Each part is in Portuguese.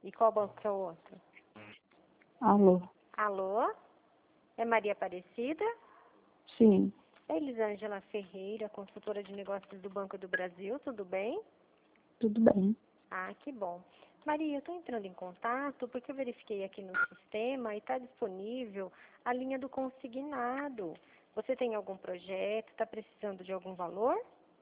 E qual banco que é o outro? Alô? Alô? É Maria Aparecida? Sim, É Elisângela Ferreira, consultora de negócios do Banco do Brasil, tudo bem? tudo bem. Ah, que bom. Maria, eu estou entrando em contato porque eu verifiquei aqui no sistema e está disponível a linha do consignado. Você tem algum projeto? Está precisando de algum valor?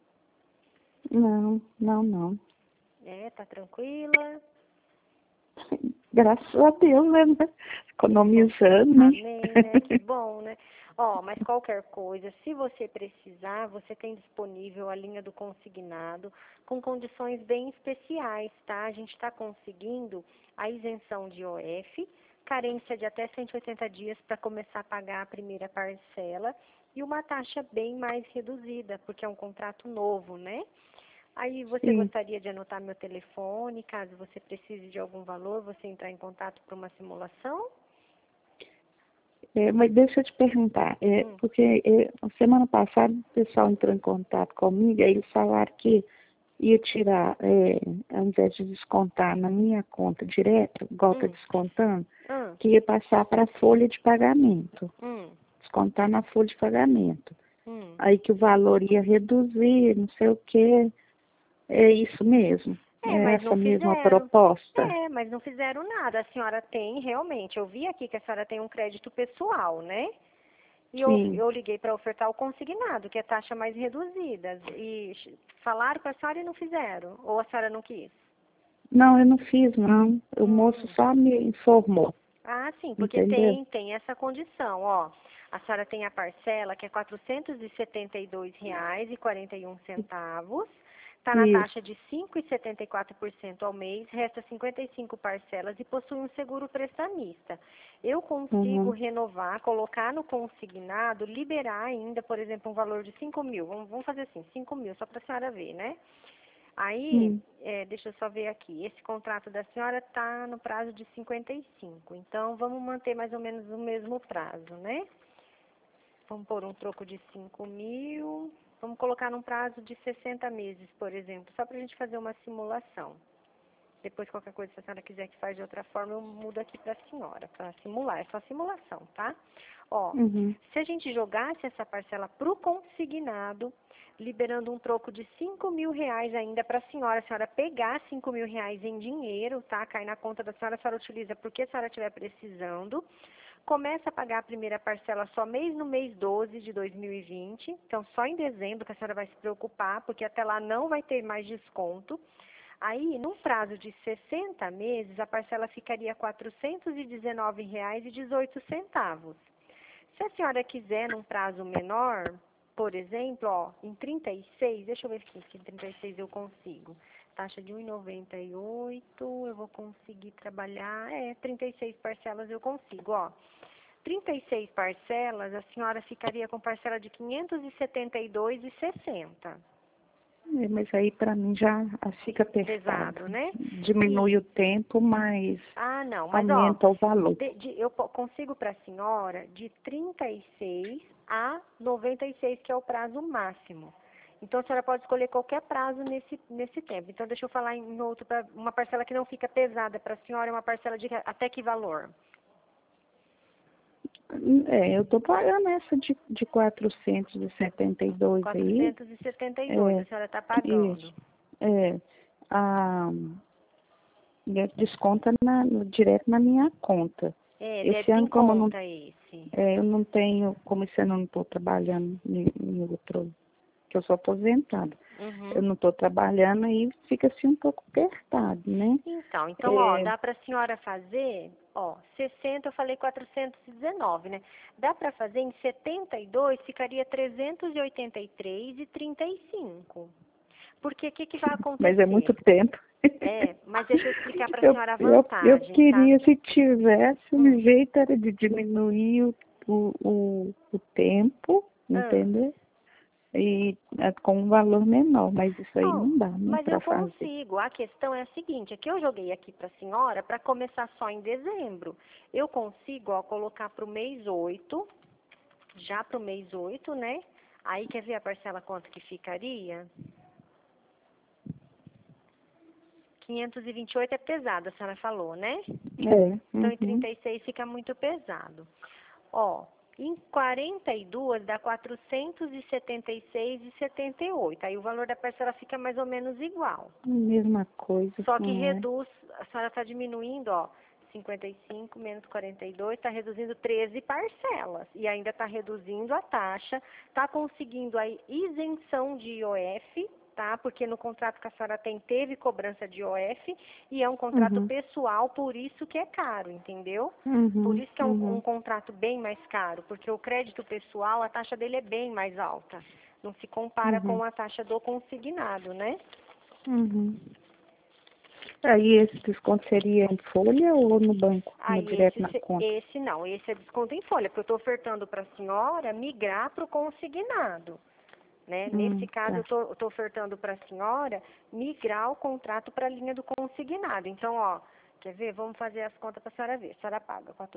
Não. É, tá tranquila? Graças a Deus, né? Economizando, né? Amém, né? Que bom, né? Ó, mas qualquer coisa, se você precisar, você tem disponível a linha do consignado com condições bem especiais, tá? A gente está conseguindo a isenção de OF, carência de até 180 dias para começar a pagar a primeira parcela e uma taxa bem mais reduzida, porque é um contrato novo, né? Aí você Sim. gostaria de anotar meu telefone, caso você precise de algum valor, você entrar em contato para uma simulação? Mas deixa eu te perguntar, porque semana passada o pessoal entrou em contato comigo, aí eles falaram que ia tirar, ao invés de descontar na minha conta direto, igual está descontando, Hum, que ia passar para a folha de pagamento, hum, descontar na folha de pagamento. hum. Aí que o valor ia reduzir, não sei o quê. É isso mesmo. É, É mas não essa mesma fizeram. proposta. É, mas não fizeram nada. A senhora tem, realmente. Eu vi aqui que a senhora tem um crédito pessoal, né? E Sim. eu liguei para ofertar o consignado, que é taxa mais reduzida. E falaram com a senhora e não fizeram. Ou a senhora não quis? Não, eu não fiz, não. O moço Hum. só me informou, Ah, sim, porque entendeu? tem essa condição, ó. A senhora tem a parcela que é R$ 472,41. Está na taxa Isso. de 5,74% ao mês, resta 55 parcelas e possui um seguro prestamista. Eu consigo Uhum. renovar, colocar no consignado, liberar ainda, por exemplo, um valor de 5 mil. Vamos fazer assim, 5 mil, só para a senhora ver, né? Aí, Sim. deixa eu só ver aqui. Esse contrato da senhora está no prazo de 55. Então, vamos manter mais ou menos o mesmo prazo, né? Vamos pôr um troco de 5 mil. Vamos colocar num prazo de 60 meses, por exemplo, só para a gente fazer uma simulação. Depois, qualquer coisa, se a senhora quiser que faz de outra forma, eu mudo aqui para a senhora, para simular. É só simulação, tá? Ó, Uhum. se a gente jogasse essa parcela para o consignado, liberando um troco de 5 mil reais ainda para a senhora pegar 5 mil reais em dinheiro, tá? Cai na conta da senhora utiliza porque a senhora estiver precisando. Começa a pagar a primeira parcela só no mês 12 de 2020. Então, só em dezembro que a senhora vai se preocupar, porque até lá não vai ter mais desconto. Aí, num prazo de 60 meses, a parcela ficaria R$ 419,18. Se a senhora quiser num prazo menor, por exemplo, ó, em 36, deixa eu ver aqui, se em 36 eu consigo. Taxa de 1,98, eu vou conseguir trabalhar, 36 parcelas eu consigo, ó. 36 parcelas, a senhora ficaria com parcela de R$ 572,60. Mas aí para mim já fica Pesado, pesado. né? Diminui o tempo, mas Ah, não, mas ó, aumenta o valor. eu consigo para a senhora de 36 a 96, que é o prazo máximo. Então, a senhora pode escolher qualquer prazo nesse tempo. Então, deixa eu falar em outro, uma parcela que não fica pesada para a senhora, é uma parcela de até que valor? Eu estou pagando essa de 472 aí. 472, É, a senhora está pagando. isso. É, a, desconta direto na minha conta. É, Esse débito em ano, como conta esse. eu não tenho, como esse ano eu não estou trabalhando em outro, que eu sou aposentada. Eu Uhum. não estou trabalhando, aí fica assim um pouco apertado, né? Então, ó, dá para a senhora fazer, ó, 60, eu falei 419, né? Dá para fazer em 72, ficaria 383,35. Porque o que vai Mas é acontecer? muito tempo. Mas deixa eu explicar para a Eu, senhora a eu vantagem, tá? queria, se tivesse, Hum. um jeito era de diminuir o tempo, Ah. entendeu? E com um valor menor, mas isso aí Não, não dá, né, mas eu para fazer. consigo. A questão é a seguinte, é que eu joguei aqui para a senhora para começar só em dezembro. Eu consigo, ó, colocar para o mês 8, já para o mês 8, né? Aí, quer ver a parcela quanto que ficaria? 528 é pesado, a senhora falou, né? Então, em 36 fica muito pesado. Ó, em 42 dá 476,78. Aí o valor da parcela fica mais ou menos igual. Mesma coisa. Só que reduz, a senhora está diminuindo, ó, 55 menos 42, está reduzindo 13 parcelas. E ainda está reduzindo a taxa, está conseguindo a isenção de IOF, tá? Porque no contrato que a senhora tem, teve cobrança de IOF, e é um contrato pessoal, por isso que é caro, entendeu? Por isso que é um contrato bem mais caro, porque o crédito pessoal, a taxa dele é bem mais alta. Não se compara com a taxa do consignado, né? Aí esse desconto seria em folha ou no banco, direto na conta? Esse não, esse é desconto em folha, porque eu estou ofertando para a senhora migrar para o consignado. Né? Nesse caso, eu estou ofertando para a senhora migrar o contrato para a linha do consignado. Então, ó, quer ver? Vamos fazer as contas para a senhora ver. A senhora paga R$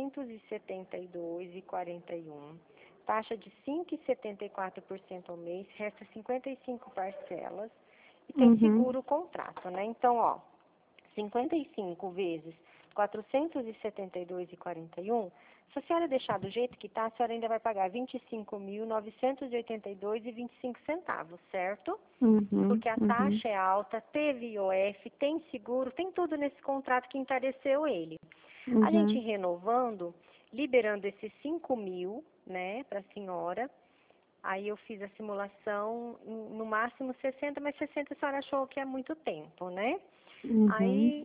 472,41, taxa de 5,74% ao mês, resta 55 parcelas e tem seguro o contrato, né? Então, ó, 55 vezes 472,41, se a senhora deixar do jeito que está, a senhora ainda vai pagar R$ 25.982,25, certo? Porque a taxa é alta, teve IOF, tem seguro, tem tudo nesse contrato que encareceu ele. A gente renovando, liberando esses 5.000, né, para a senhora. Aí eu fiz a simulação, no máximo 60, mas 60 a senhora achou que é muito tempo, né? Aí,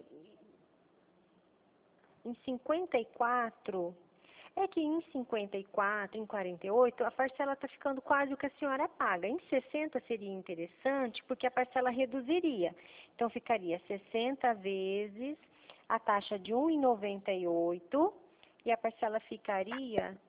em 54, é que em 54, em 48, a parcela está ficando quase o que a senhora paga. Em 60 seria interessante, porque a parcela reduziria. Então, ficaria 60 vezes a taxa de R$ 1,98 e a parcela ficaria R$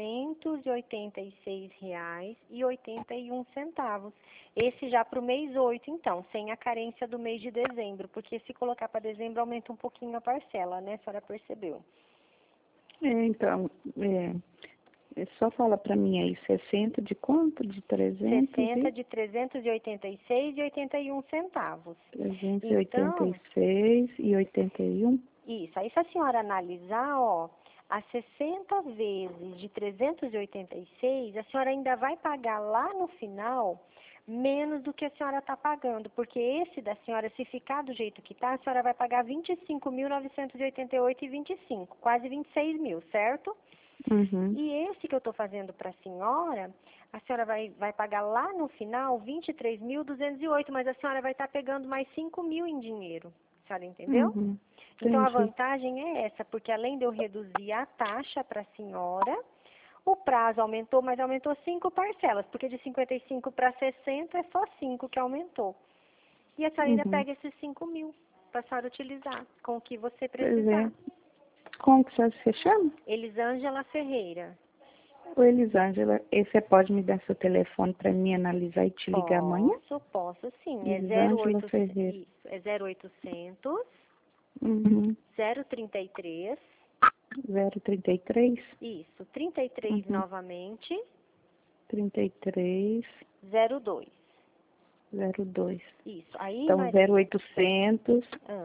386,81. Esse já para o mês 8, então, sem a carência do mês de dezembro, porque se colocar para dezembro aumenta um pouquinho a parcela, né? A senhora percebeu? Então, só fala para mim aí, 60 de quanto? De 300? 60 de 386,81. 386,81? Isso. Aí, se a senhora analisar, ó, as 60 vezes de 386, a senhora ainda vai pagar lá no final menos do que a senhora está pagando, porque esse da senhora, se ficar do jeito que está, a senhora vai pagar R$ 25.988,25, quase 26 mil, certo? E esse que eu estou fazendo para a senhora vai pagar lá no final 23.208, mas a senhora vai estar pegando mais 5 mil em dinheiro. A senhora entendeu? Então, a vantagem é essa, porque além de eu reduzir a taxa para a senhora, o prazo aumentou, mas aumentou 5 parcelas, porque de 55 para 60 é só 5 que aumentou. E a senhora ainda pega esses 5 mil para a senhora utilizar com o que você precisar. Como que você chama? Elisângela Ferreira. Ô, Elisângela, você pode me dar seu telefone para mim analisar e te ligar amanhã? Posso sim. Elisângela Ferreira. Isso, é 0800 033 033? Isso, 33 novamente 33 02. 02. Isso. Aí, então, Maria, 0800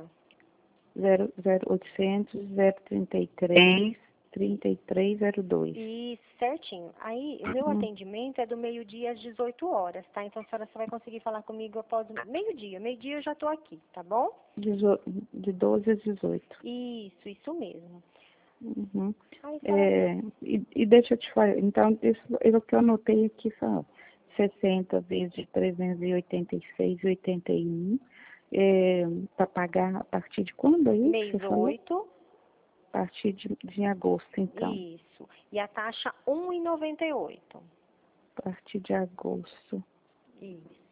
0800 033 3302. Isso, certinho. Aí, o meu atendimento é do meio-dia às 18 horas, tá? Então, a senhora só vai conseguir falar comigo após o meio-dia. Meio-dia eu já tô aqui, tá bom? De 12 às 18. Isso mesmo. Aí, e deixa eu te falar, então, o que eu anotei aqui são 60 vezes 386,81, para pagar a partir de quando é isso? Mês 8. A partir de agosto, então. Isso. E a taxa 1,98. A partir de agosto. Isso.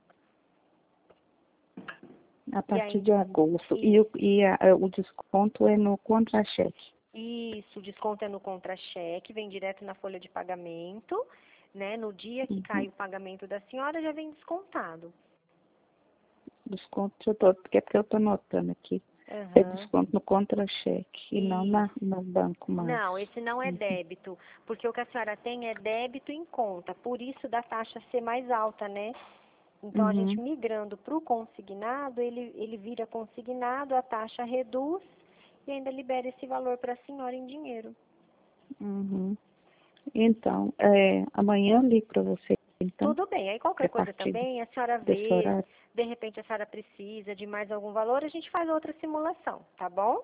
A partir de agosto. E o desconto é no contra-cheque. Isso, o desconto é no contra-cheque, vem direto na folha de pagamento, né? No dia que cai o pagamento da senhora, já vem descontado. Desconto, porque eu estou anotando aqui. É desconto no contra-cheque e não no banco mais. Não, esse não é débito, porque o que a senhora tem é débito em conta, por isso da taxa ser mais alta, né? Então, a gente migrando para o consignado, ele vira consignado, a taxa reduz e ainda libera esse valor para a senhora em dinheiro. Então, amanhã eu ligo para você, então. Tudo bem. Aí qualquer coisa também, a senhora vê, de repente a senhora precisa de mais algum valor, a gente faz outra simulação, tá bom?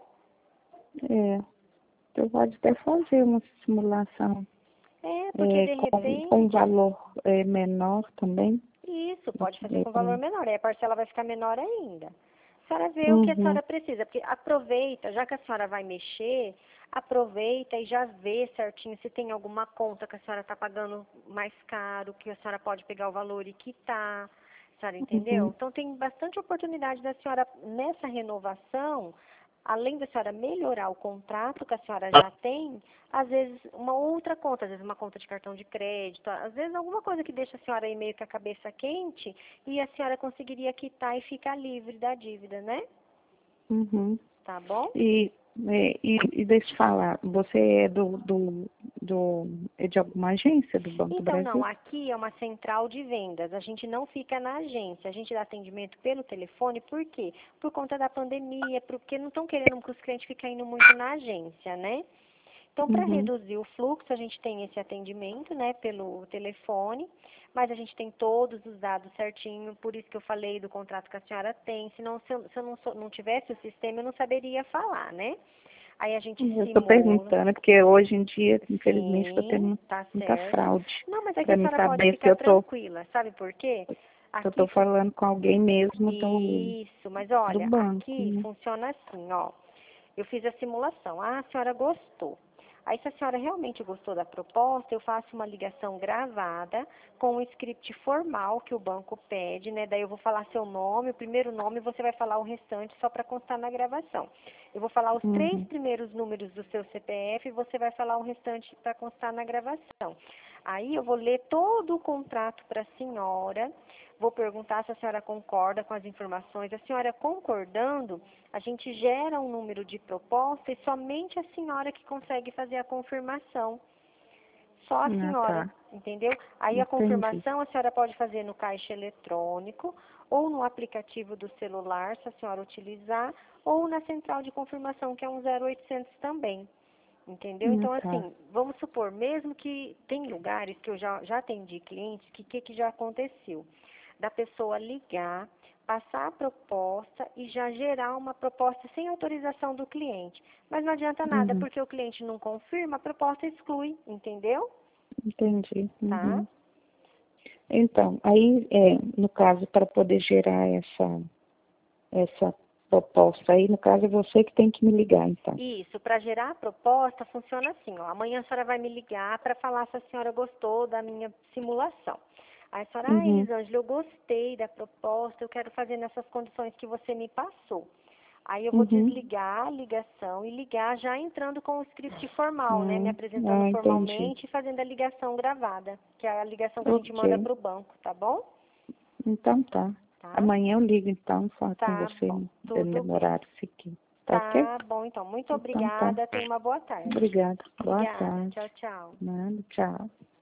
Você pode até fazer uma simulação porque de repente... com valor menor também. Isso, pode fazer com valor menor, aí a parcela vai ficar menor ainda. A senhora vê o que a senhora precisa, porque aproveita, já que a senhora vai mexer, aproveita e já vê certinho se tem alguma conta que a senhora está pagando mais caro, que a senhora pode pegar o valor e quitar, a senhora entendeu? Então tem bastante oportunidade da senhora, nessa renovação, além da senhora melhorar o contrato que a senhora já tem, às vezes uma outra conta, às vezes uma conta de cartão de crédito, às vezes alguma coisa que deixa a senhora aí meio que a cabeça quente e a senhora conseguiria quitar e ficar livre da dívida, né? Tá bom? E deixa eu falar, você é é de alguma agência do Banco do Brasil? Então, não, aqui é uma central de vendas, a gente não fica na agência, a gente dá atendimento pelo telefone, por quê? Por conta da pandemia, porque não estão querendo que os clientes fiquem indo muito na agência, né? Então, para reduzir o fluxo, a gente tem esse atendimento, né, pelo telefone, mas a gente tem todos os dados certinho, por isso que eu falei do contrato que a senhora tem, senão se eu não tivesse o sistema, eu não saberia falar, né? Aí a gente simula. Eu estou perguntando, porque hoje em dia, infelizmente, estou tendo muita fraude. Não, mas aqui a senhora pode ficar tranquila, sabe por quê? Eu estou falando com alguém mesmo Isso, mas olha, do banco, aqui funciona assim, ó. Eu fiz a simulação, a senhora gostou. Aí, se a senhora realmente gostou da proposta, eu faço uma ligação gravada com um script formal que o banco pede, né? Daí eu vou falar seu nome, o primeiro nome, e você vai falar o restante só para constar na gravação. Eu vou falar os 3 primeiros números do seu CPF e você vai falar o restante para constar na gravação. Aí eu vou ler todo o contrato para a senhora, vou perguntar se a senhora concorda com as informações. A senhora concordando, a gente gera um número de proposta e somente a senhora que consegue fazer a confirmação. Só a senhora, entendeu? Aí a confirmação a senhora pode fazer no caixa eletrônico ou no aplicativo do celular, se a senhora utilizar, ou na central de confirmação, que é um 0800 também. Entendeu? Então, assim, vamos supor, mesmo que tem lugares que eu já atendi clientes, que já aconteceu? Da pessoa ligar, passar a proposta e já gerar uma proposta sem autorização do cliente. Mas não adianta nada, porque o cliente não confirma, a proposta exclui, entendeu? Entendi. Tá? Então, aí, no caso, para poder gerar essa proposta aí, no caso, é você que tem que me ligar, então. Isso, para gerar a proposta, funciona assim, ó. Amanhã a senhora vai me ligar para falar se a senhora gostou da minha simulação. Aí a senhora, Elisângela, eu gostei da proposta, eu quero fazer nessas condições que você me passou. Aí eu vou desligar a ligação e ligar já entrando com o script formal, né? Me apresentando formalmente e fazendo a ligação gravada, que é a ligação que a gente manda para o banco, tá bom? Então tá. Amanhã eu ligo então, falo com você no horário seguinte. Tá ok? Tá bom, então. Muito obrigada. Tenha uma boa tarde. Obrigada. Boa Obrigada. tarde. Tchau, tchau. Nada, tchau.